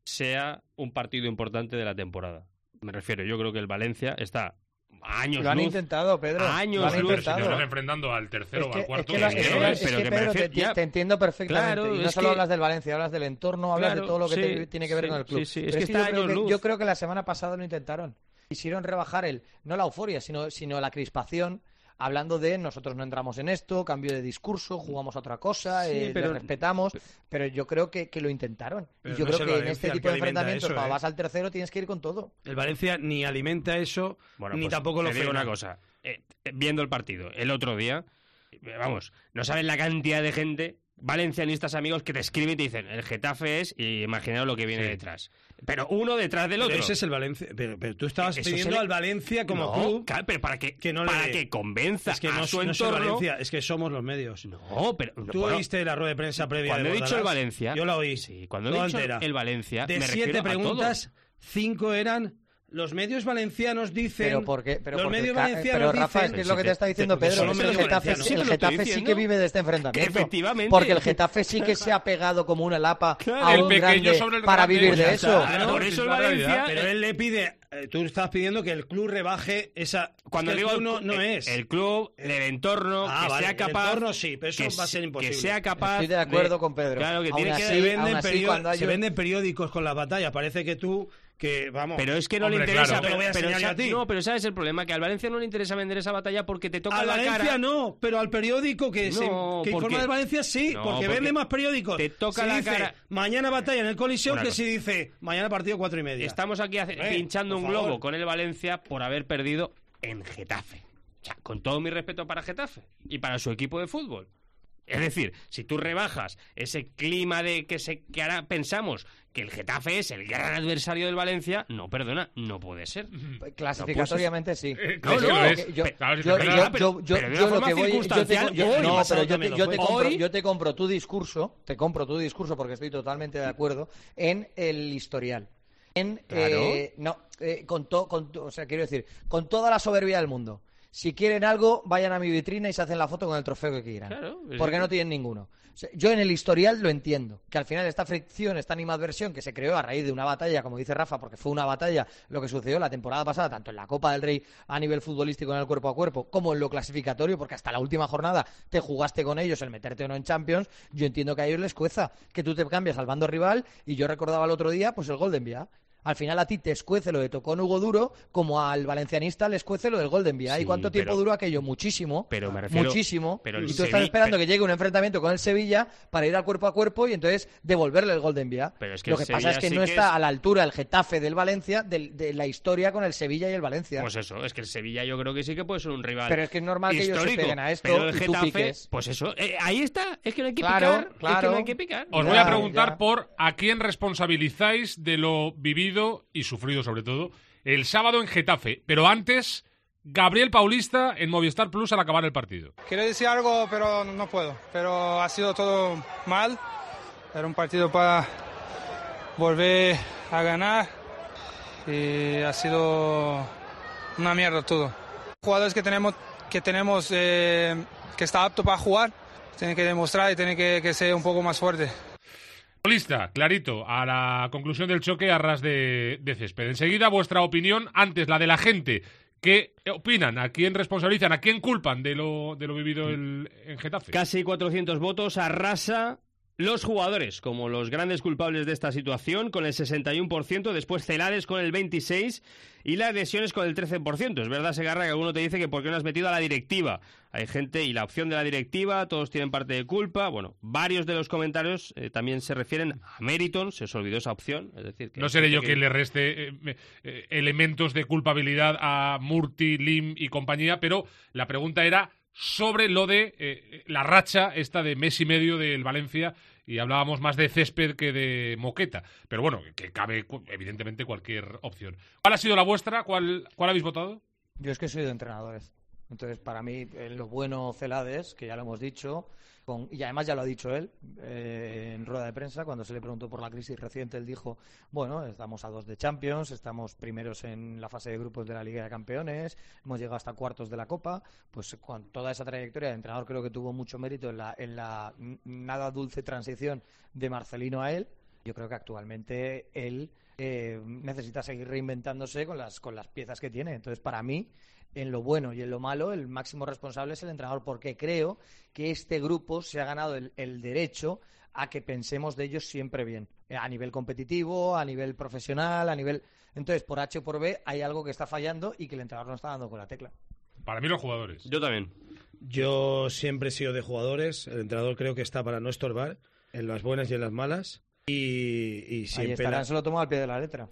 sea un partido importante de la temporada. Me refiero, yo creo que el Valencia está a años Lo han luz, intentado, Pedro. a años lo han luz. intentado. Si te estás enfrentando al tercero es o que, al cuarto. Es que, que es que, no, es pero que, que Pedro, refiero, te, ya, te entiendo perfectamente. Claro, y no es solo que, hablas del Valencia, hablas del entorno, hablas claro, de todo lo que sí, te, tiene que ver sí, con el club. Sí, sí. Es Pero que es que está yo, creo años que, luz. yo creo que la semana pasada lo intentaron. Quisieron rebajar el, no la euforia, sino, sino la crispación, hablando de nosotros no entramos en esto, cambio de discurso, jugamos a otra cosa, Sí, eh, pero- le respetamos, pero yo creo que, que lo intentaron. Pero Y yo no es creo el que en Valencia este el tipo que de alimenta enfrentamientos, eso, cuando ¿eh? vas al tercero, tienes que ir con todo. El Valencia ni alimenta eso, Bueno, ni pues, tampoco lo te digo frena. una cosa. Eh, eh, viendo el partido el otro día, eh, vamos, no saben la cantidad de gente, valencianistas amigos, que te escriben y te dicen, el Getafe es, y imaginaos lo que viene Sí. detrás. Pero uno detrás del otro. Pero ese es el Valencia. Pero, pero tú estabas Eso pidiendo se le- al Valencia como No, club. claro, pero para que, que no para le- que convenza es que a no, su no es el entorno. Valencia, es que somos los medios. No, pero Tú bueno, oíste la rueda de prensa previa cuando de he dicho el Bordalás? Valencia, Yo la oí. sí, cuando he toda dicho entera. el Valencia, De me siete refiero a preguntas, cinco eran. Los medios valencianos dicen. Pero porque, pero los porque medios ca- valencianos pero Rafa, es dicen. que es lo que te está diciendo Porque Pedro. son El medios Getafe, valencianos. el Sí, lo estoy Getafe sí diciendo. que vive de este enfrentamiento. Efectivamente. Porque el Getafe sí que se ha pegado como una lapa a El un pequeño grande sobre el para grande, vivir de ya eso. está. Claro, por Sí, eso es el la Valencia. realidad. Pero él le pide. eh, tú estás pidiendo que el club rebaje esa. Cuando es que digo el club no, no el, es. el club, el entorno, Ah, que vale, sea el capaz. entorno sí, pero eso que va a se- ser imposible. Que sea capaz. Estoy de acuerdo con Pedro. Claro, que Aún tiene así, que. se venden, aún así, perió- cuando hay se un- venden periódicos con las batallas. Parece que tú. Que, vamos. Pero es que no Hombre, le interesa. claro. Te lo voy a pero, enseñar yo sa- a ti. No, pero ¿sabes el problema? Que al Valencia no le interesa vender esa batalla porque te toca Al la Valencia cara. no, pero al periódico que, se, No, que porque- informa del Valencia sí, No, porque, porque vende más periódicos. te toca Si la dice, cara. mañana batalla en el Coliseum Una que cosa. si dice mañana partido cuatro y media. Estamos aquí hace- Hombre, pinchando por un globo favor. con el Valencia por haber perdido en Getafe. O sea, con todo mi respeto para Getafe y para su equipo de fútbol. Es decir, si tú rebajas ese clima de que, se, que ahora pensamos que el Getafe es el gran adversario del Valencia, no, perdona, no puede ser. Clasificatoriamente sí. No, no, es. Yo, Claro, yo, pero- yo, pero- yo, yo, pero de yo una lo forma que voy, yo te, circunstancial, yo- hoy, no, pasado pero yo te, también yo lo te fue. compro, Hoy- yo te compro tu discurso, te compro tu discurso porque estoy totalmente de acuerdo en el historial. En, Claro. eh, no, eh, con to, con to- o sea, quiero decir, con toda la soberbia del mundo. Si quieren algo, vayan a mi vitrina y se hacen la foto con el trofeo que quieran. Claro, es porque que- no tienen ninguno. O sea, yo en el historial lo entiendo. Que al final esta fricción, esta animadversión que se creó a raíz de una batalla, como dice Rafa, porque fue una batalla lo que sucedió la temporada pasada, tanto en la Copa del Rey a nivel futbolístico en el cuerpo a cuerpo, como en lo clasificatorio, porque hasta la última jornada te jugaste con ellos el meterte o no en Champions. Yo entiendo que a ellos les cueza que tú te cambies al bando rival, y yo recordaba el otro día pues el gol de Envía. Al final a ti te escuece lo de Tocón Hugo Duro, como al valencianista le escuece lo del gol de Envía. Sí, ¿Y cuánto tiempo pero- duró aquello? Muchísimo. Pero me refiero- muchísimo. pero el y tú estás Sevi- esperando pero- que llegue un enfrentamiento con el Sevilla para ir al cuerpo a cuerpo y entonces devolverle el gol de Envía. Pero es que Lo el que pasa Sevilla es que sí no que está es- a la altura el Getafe del Valencia de, de la historia con el Sevilla y el Valencia. Pues eso, es que el Sevilla yo creo que sí que puede ser un rival Pero es que es normal que ellos se histórico, peguen a esto pero el y tú Getafe, piques. pues eso, eh, ahí está, es que no hay que Claro, picar, es que claro. no hay que picar. Os Ya, voy a preguntar ya. por a quién responsabilizáis de lo vivido y sufrido, sobre todo, el sábado en Getafe. Pero antes, Gabriel Paulista en Movistar Plus al acabar el partido. Quiero decir algo, pero no puedo. Pero ha sido todo mal. Era un partido para volver a ganar y ha sido una mierda todo. Jugadores que tenemos que tenemos eh, que está apto para jugar, tienen que demostrar y tienen que, que ser un poco más fuerte. Paulista, clarito, a la conclusión del choque a ras de, de césped. Enseguida vuestra opinión, antes la de la gente. ¿Qué opinan? ¿A quién responsabilizan? ¿A quién culpan de lo, de lo vivido el, en Getafe? Casi cuatrocientos votos, arrasa los jugadores como los grandes culpables de esta situación con el sesenta y uno por ciento, después Celades con el veintiséis por ciento y las lesiones con el trece por ciento. Es verdad, Segarra, que alguno te dice que por qué no has metido a la directiva. Hay gente y la opción de la directiva, todos tienen parte de culpa. Bueno, varios de los comentarios eh, también se refieren a Meriton, se os olvidó esa opción. Es decir, que No seré yo quien le reste eh, eh, elementos de culpabilidad a Murti, Lim y compañía, pero la pregunta era sobre lo de eh, la racha esta de mes y medio del Valencia, y hablábamos más de césped que de moqueta. Pero bueno, que cabe cu- evidentemente cualquier opción. ¿Cuál ha sido la vuestra? ¿Cuál, cuál habéis votado? Yo es que soy de entrenadores. Entonces, para mí, en lo bueno Celades, que ya lo hemos dicho, con, y además ya lo ha dicho él eh, en rueda de prensa, cuando se le preguntó por la crisis reciente, él dijo, bueno, estamos a dos de Champions, estamos primeros en la fase de grupos de la Liga de Campeones, hemos llegado hasta cuartos de la Copa, pues con toda esa trayectoria de entrenador creo que tuvo mucho mérito en la, en la nada dulce transición de Marcelino a él. Yo creo que actualmente él eh, necesita seguir reinventándose con las, con las piezas que tiene. Entonces, para mí, en lo bueno y en lo malo, el máximo responsable es el entrenador, porque creo que este grupo se ha ganado el, el derecho a que pensemos de ellos siempre bien, a nivel competitivo, a nivel profesional, a nivel... Entonces, por H o por B, hay algo que está fallando y que el entrenador no está dando con la tecla. Para mí los jugadores. Yo también. Yo siempre he sido de jugadores. El entrenador creo que está para no estorbar en las buenas y en las malas. Y, y Ahí siempre estarán, la... se lo tomó al pie de la letra.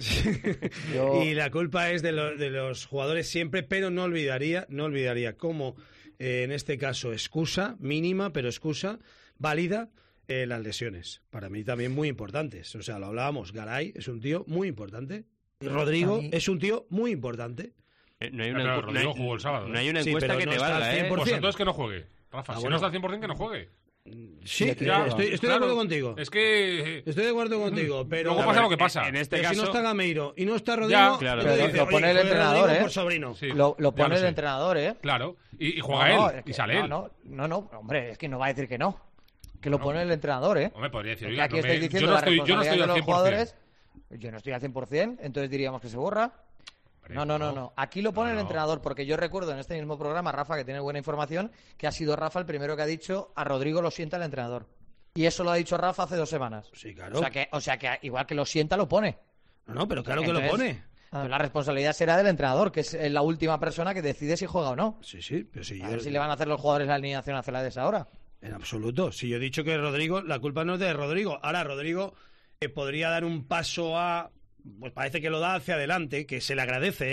Yo- Y la culpa es de, lo- de los jugadores siempre, pero no olvidaría, no olvidaría como eh, en este caso excusa mínima, pero excusa válida, eh, las lesiones. Para mí también muy importantes. O sea, lo hablábamos, Garay es un tío muy importante. Y Rodrigo A mí- es un tío muy importante. Eh, no hay Ah, una, claro, encu- Rodrigo no hay- jugó el sábado. no hay una Sí, encuesta pero que no te está al valga, ¿eh? cien por Pues cien. entonces que no juegue. Rafa, Ah, si bueno. no está al cien por cien, que no juegue. Sí, Le creo. ya, estoy, estoy Claro, de acuerdo contigo. Es que... Estoy de acuerdo contigo, pero... Luego pasa lo que pasa. En este Pero si caso, no está Gameiro y no está Rodrigo, Ya, claro. entonces Pero dices, lo pone oye, el fue entrenador, Rodrigo ¿eh? por sobrino. Sí, Lo, lo ya pone lo el sé. entrenador, ¿eh? Claro, y, y juega No, no, él, es que- y sale no, él. no, no, no, hombre, es que no va a decir que no. Que lo pone el entrenador, ¿eh? Hombre, podría decir, Porque oiga, aquí no me- estáis yo diciendo no la estoy, yo no estoy responsabilidad al de cien los por cien. jugadores. Yo no estoy al cien por cien, entonces diríamos que se borra. No, no, no, no. Aquí lo pone No, el no. entrenador, porque yo recuerdo en este mismo programa, Rafa, que tiene buena información, que ha sido Rafa el primero que ha dicho a Rodrigo lo sienta el entrenador. Y eso lo ha dicho Rafa hace dos semanas. Sí, claro. O sea que, o sea que igual que lo sienta, lo pone. No, no, pero claro que Entonces, lo pone. pues la responsabilidad será del entrenador, que es la última persona que decide si juega o no. Sí, sí, pero si A yo... ver si le van a hacer los jugadores la alineación a Celades ahora. En absoluto. Si yo he dicho que Rodrigo, la culpa no es de Rodrigo. Ahora, Rodrigo eh, podría dar un paso a... Pues parece que lo da hacia adelante, que se le agradece, ¿eh?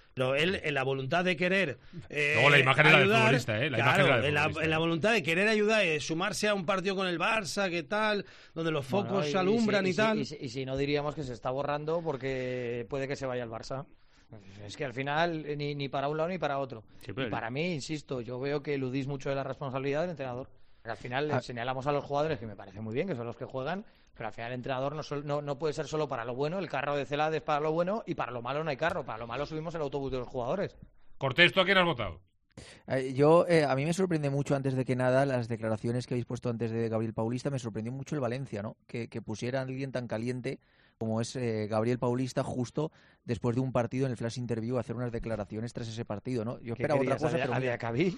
Pero él, en la voluntad de querer eh, Luego la imagen era ayudar, del futbolista, ¿eh? La claro, imagen era del en, la, futbolista. en la voluntad de querer ayudar, eh, sumarse a un partido con el Barça, ¿qué tal? Donde los focos Bueno, y- se alumbran y, y si- tal. Y si, y si no diríamos que se está borrando porque puede que se vaya al Barça. Es que al final eh, ni, ni para un lado ni para otro. Sí, pero- Y para mí, insisto, yo veo que eludís mucho de la responsabilidad del entrenador. Porque al final Ah. le señalamos a los jugadores, que me parece muy bien, que son los que juegan, pero al final el entrenador no, sol- no, no puede ser solo para lo bueno, el carro de Celades es para lo bueno y para lo malo no hay carro. Para lo malo subimos el autobús de los jugadores. Cortés, ¿tú a quién has votado? Eh, Yo, eh, a mí me sorprende mucho, antes de que nada, las declaraciones que habéis puesto antes de Gabriel Paulista. Me sorprendió mucho el Valencia, ¿no? Que, que pusiera a alguien tan caliente como es eh, Gabriel Paulista justo después de un partido en el Flash Interview a hacer unas declaraciones tras ese partido, ¿no? Yo ¿Qué esperaba otra querías, cosa, a- pero a mira. Diacabí?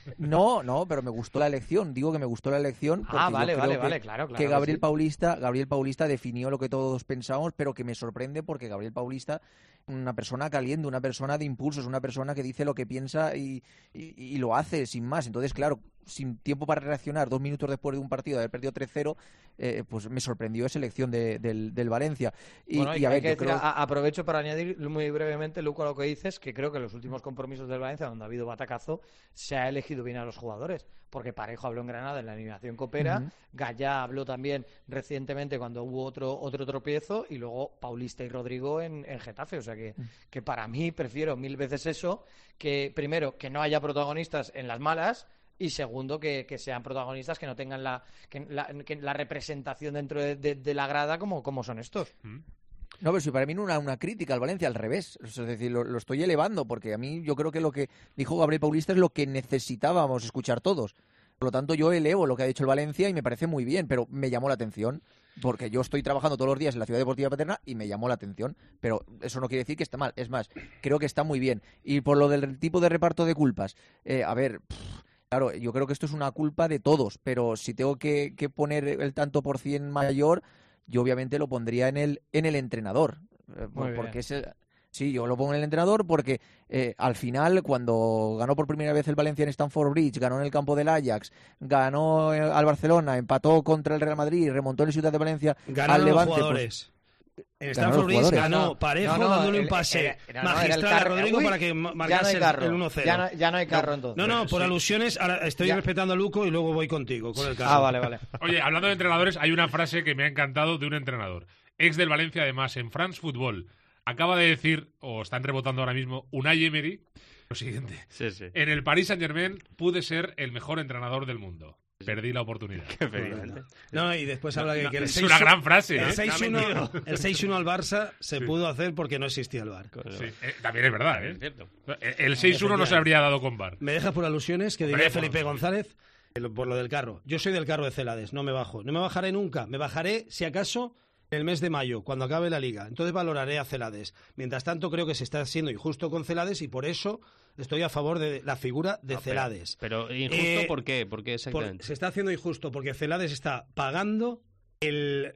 No, no, pero me gustó la elección. Digo que me gustó la elección porque Ah, yo vale, creo vale, que, vale, claro, claro que que Gabriel sí. Paulista, Gabriel Paulista definió lo que todos pensábamos, pero que me sorprende porque Gabriel Paulista, una persona caliente, una persona de impulsos, una persona que dice lo que piensa y, y, y lo hace sin más. Entonces, claro, sin tiempo para reaccionar, dos minutos después de un partido de haber perdido tres cero, eh, pues me sorprendió esa elección de, del, del Valencia. Y, Bueno, y a hay ver, que yo decir, creo... a- aprovecho para añadir muy brevemente, Luco, a lo que dices, que creo que en los últimos compromisos del Valencia, donde ha habido batacazo, se ha elegido bien a los jugadores. Porque Parejo habló en Granada en la eliminación copera, Ujú. Gallá habló también recientemente cuando hubo otro otro tropiezo, y luego Paulista y Rodrigo en, en Getafe. O sea que, que para mí prefiero mil veces eso, que primero, que no haya protagonistas en las malas, y segundo, que, que sean protagonistas que no tengan la, que la, que la representación dentro de, de- de la grada como, como son estos. No, pero si para mí no una, una crítica al Valencia, al revés. Es decir, lo, lo estoy elevando, porque a mí yo creo que lo que dijo Gabriel Paulista es lo que necesitábamos escuchar todos. Por lo tanto, yo elevo lo que ha dicho el Valencia y me parece muy bien, pero me llamó la atención, porque yo estoy trabajando todos los días en la Ciudad Deportiva Paterna y me llamó la atención. Pero eso no quiere decir que esté mal. Es más, creo que está muy bien. Y por lo del tipo de reparto de culpas, eh, a ver... Pff, claro, yo creo que esto es una culpa de todos, pero si tengo que, que poner el tanto por cien mayor, yo obviamente lo pondría en el en el entrenador, eh, por- Muy porque bien. es el- sí, yo lo pongo en el entrenador porque eh, al final, cuando ganó por primera vez el Valencia en Stamford Bridge, ganó en el campo del Ajax, ganó eh, al Barcelona, empató contra el Real Madrid, remontó en la Ciudad de Valencia Ganaron al los Levante. pues, jugadores. En ganaron Stanford los Bridge jugadores. ganó No, Parejo no, no, dándole un el- pase era- era- no, era el magistral a carro. Rodrigo Uy, para que ya ma- no marcase hay el- carro. el uno cero. Ya no- ya no hay carro, entonces. No, no, por Sí. alusiones, ahora estoy Ya. respetando a Luco y luego voy contigo, con el carro. Ah, vale, vale. Oye, hablando de entrenadores, hay una frase que me ha encantado de un entrenador, ex del Valencia además, en France Football. Acaba de decir, o están rebotando ahora mismo, Unai Emery, lo siguiente. Sí, sí. En el Paris Saint-Germain pude ser el mejor entrenador del mundo. Perdí la oportunidad. Efectivamente. No, y después habla que, No, que el es seis una gran frase, el ¿eh? seis uno No ha mentido. el seis uno al Barça se Sí. pudo hacer porque no existía el V A R. Sí, eh, también es verdad, ¿eh? Es cierto. El seis uno no se habría dado con V A R. Me dejas por alusiones que Hombre, diría por- Felipe González el- por lo del carro. Yo soy del carro de Celades, no me bajo. No me bajaré nunca. Me bajaré, si acaso, el mes de mayo, cuando acabe la liga. Entonces valoraré a Celades. Mientras tanto, creo que se está siendo injusto con Celades y por eso estoy a favor de la figura de No, pero- Celades. Pero, injusto, Eh, ¿por qué? ¿Por qué Por- exactamente? se está haciendo injusto porque Celades está pagando el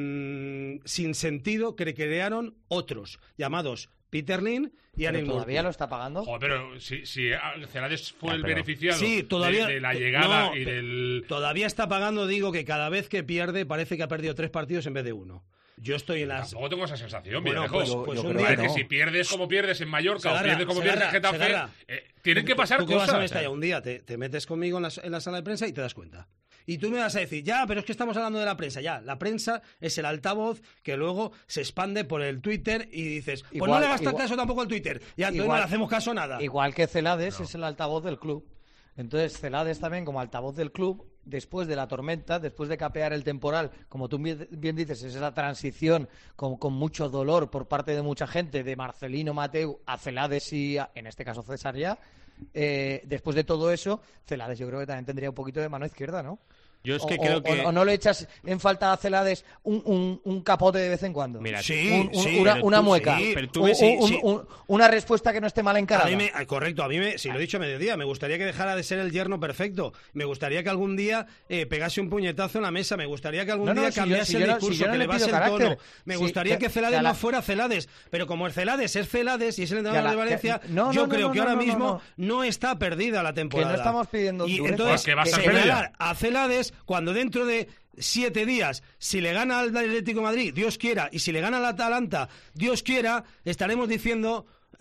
mm, sinsentido que crearon otros, llamados Peter Lim y Pero Anil todavía Murti. lo está pagando. Joder, pero si, si ah, Celades fue Ya, el pero- beneficiado Sí, todavía- de, de la to- llegada no, y pe- del... Todavía está pagando, digo, que cada vez que pierde parece que ha perdido tres partidos en vez de uno. Yo estoy en las... Tampoco tengo esa sensación, Bueno, viejo. pues- pues yo un creo día que que no. si pierdes como pierdes en Mallorca Segarra, o pierdes como pierdes en Segarra, Getafe, Segarra. eh, tienen que pasar Tú que vas cosas. a Mestalla un día, te, te metes conmigo en la, en la sala de prensa y te das cuenta. Y tú me vas a decir, ya, pero es que estamos hablando de la prensa. Ya, la prensa es el altavoz que luego se expande por el Twitter y dices, pues Igual- no le hagas igual- caso tampoco al Twitter. Ya, entonces no le hacemos caso a nada. Igual que Celades es el altavoz del club. Entonces Celades también como altavoz del club, después de la tormenta, después de capear el temporal, como tú bien bien dices, es esa transición con, con mucho dolor por parte de mucha gente, de Marcelino Mateu a Celades y a- en este caso César ya. Eh, después de todo eso, Celades yo creo que también tendría un poquito de mano izquierda, ¿no? Yo es que o, creo o- que... o no le echas en falta a Celades un, un, un capote de vez en cuando. Mira, Sí, Un- un- sí, una, pero una tú- mueca. sí, pero tú Un- ves, sí, un- sí. un- una respuesta que no esté mal A encarada. mí me, ah, correcto, a mí me, si lo he dicho a mediodía, me gustaría que dejara de ser el yerno perfecto. Me gustaría que algún día eh, pegase un puñetazo en la mesa. Me gustaría que algún No, no, día si yo- cambiase si yo el no- discurso, si yo no que le le base pido el tono. carácter. Me Sí, gustaría que- que Celades que a la- no fuera Celades. Pero como el Celades es Celades y es el entrenador Que a la- de Valencia, que- no, yo no, no, creo no, que no, ahora no, no, mismo no. no está perdida la temporada. estamos pidiendo Y dureza. entonces, Porque va a estar señalar perdida. a Celades cuando dentro de siete días, si le gana al Atlético de Madrid, Dios quiera, y si le gana al Atalanta, Dios quiera, estaremos diciendo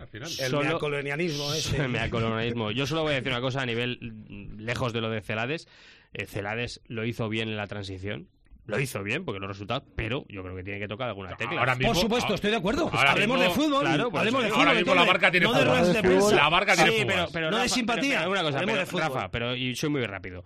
Al final. El Solo- neocolonialismo ese. El neocolonialismo. Yo solo voy a decir una cosa a nivel mm, lejos de lo de Celades. Eh, Celades lo hizo bien en la transición. Lo hizo bien porque los resultados, pero yo creo que tiene que tocar alguna tecla. Ahora mismo- Por supuesto, estoy de acuerdo. ahora Hablemos mismo- de fútbol. claro, pues, hablemos de ahora fútbol. mismo la entonces, Barca tiene no de fugas. ruedas de prensa. La Barca tiene Sí, fugas. pero, pero No de Rafa, simpatía, pero- pero una cosa, hablemos pero, de fútbol. Rafa, pero y soy muy rápido.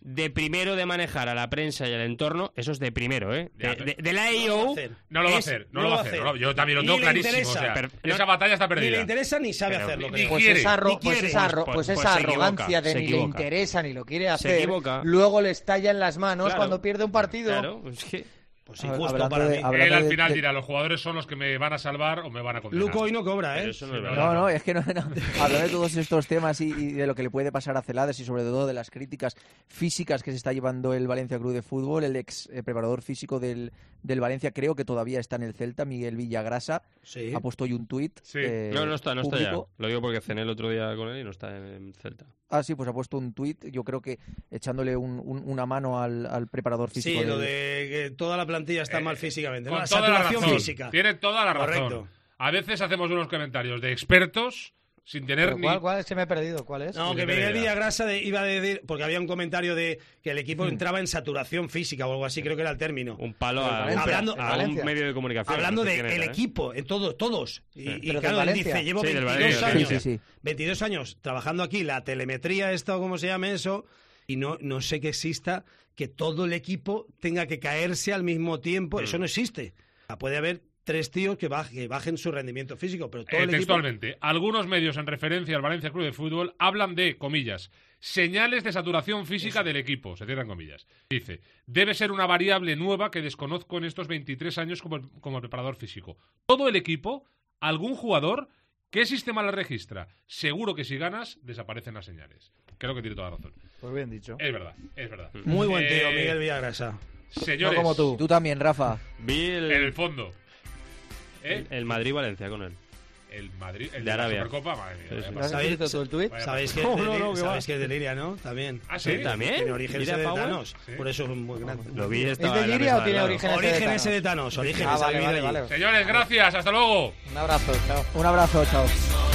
de primero de manejar a la prensa y al entorno, eso es de primero, ¿eh? De, de, de la A E O... No lo va a hacer, no lo va a hacer. Yo también lo tengo clarísimo. O sea, pero, esa no, batalla está perdida. Ni le interesa ni sabe pero, hacerlo. Ni pues, quiere, esa arro, ni pues, quiere. Esa, pues, pues esa pues arrogancia de ni le interesa ni lo quiere hacer, luego le estalla en las manos claro, cuando pierde un partido. Claro, es que... Pues injusto para de, mí. Él al final de, dirá, los jugadores son los que me van a salvar o me van a condenar. Luco hoy no cobra, ¿eh? No, no, no, no, es que no, no. Hablando de todos estos temas y, y de lo que le puede pasar a Celades y sobre todo de las críticas físicas que se está llevando el Valencia Club de Fútbol, el ex eh, preparador físico del, del Valencia, creo que todavía está en el Celta, Miguel Villagrasa, sí. ha puesto hoy un tuit. Sí. Eh, no, no está, no público. está ya. Lo digo porque cené el otro día con él y no está en Celta. Ah, sí, pues ha puesto un tuit, yo creo que echándole un, un, una mano al, al preparador físico. Sí, del... lo de que toda la plantilla está eh, mal físicamente. Con ¿no? toda la razón. Física. Tiene toda la razón. Correcto. A veces hacemos unos comentarios de expertos sin tener ¿Cuál, ni... ¿Cuál? Se me he perdido. ¿Cuál es? No, que Miguel Villagrasa de, iba a decir, porque había un comentario de que el equipo entraba en saturación física o algo así, creo que era el término. Un palo a, Valencia, hablando, a, a un medio de comunicación. Hablando del de era, ¿eh? equipo, en todo, todos. Y, sí. y claro, él dice, llevo sí, veintidós Valencia, años, sí, sí, sí. veintidós años trabajando aquí, la telemetría esta o como se llame eso, y no, no sé que exista que todo el equipo tenga que caerse al mismo tiempo. Mm. Eso no existe. Puede haber tres tíos que, baje, que bajen su rendimiento físico, pero todo eh, el textualmente, equipo... algunos medios en referencia al Valencia Club de Fútbol hablan de, comillas, señales de saturación física Eso. del equipo, se cierran comillas. Dice, debe ser una variable nueva que desconozco en estos veintitrés años como, como preparador físico. Todo el equipo, algún jugador, ¿qué sistema la registra? Seguro que si ganas, desaparecen las señales. Creo que tiene toda la razón. Pues bien dicho. Es verdad, es verdad. Muy buen tío, eh, Miguel Villagrasa. Señores. No como tú. Tú también, Rafa. Vi el... En el fondo. ¿Eh? El, el Madrid-Valencia con él. El Madrid, el de, de Arabia. La Supercopa, madre mía. Sí, sí. ¿Sabéis, todo el tuit? ¿Sabéis que es no, de, no, no, ¿sabéis que es de Liria, no? También. ¿Ah, sí? ¿También? Tiene orígenes de Thanos. ¿Sí? Por eso es muy grande. Lo vi, ¿Es de Liria o tiene orígenes, orígenes de de Thanos? Orígenes ah, vale, vale, vale. Señores, gracias. Hasta luego. Un abrazo, chao. Un abrazo, chao.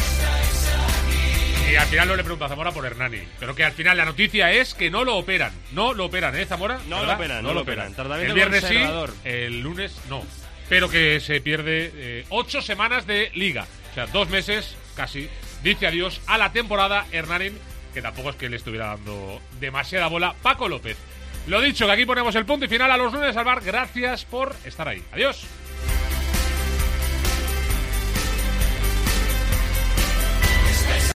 Y al final no le pregunto a Zamora por Hernani. Pero que al final la noticia es que no lo operan. No lo operan, ¿eh, Zamora? No ¿verdad? lo operan, no, no lo operan. operan. El viernes sí, el lunes no. Pero que se pierde eh, ocho semanas de liga. O sea, dos meses casi. Dice adiós a la temporada Hernani, que tampoco es que le estuviera dando demasiada bola Paco López. Lo dicho, que aquí ponemos el punto y final a los lunes al bar. Gracias por estar ahí. Adiós.